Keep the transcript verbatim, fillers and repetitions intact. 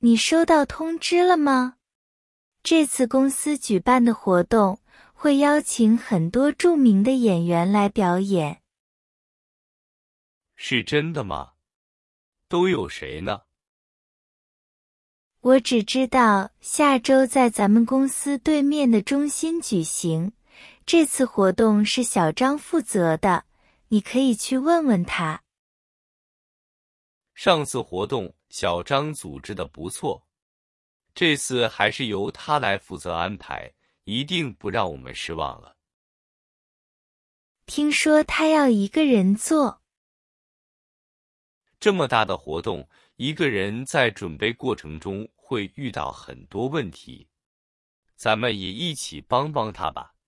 你收到通知了吗？这次公司举办的活动会邀请很多著名的演员来表演。 是真的吗？都有谁呢？ 我只知道下周在咱们公司对面的中心举行，这次活动是小张负责的，你可以去问问他。 上次活动小张组织的不错，这次还是由他来负责安排，一定不让我们失望了。 听说他要一个人做。 这么大的活动，一个人在准备过程中会遇到很多问题，咱们也一起帮帮他吧。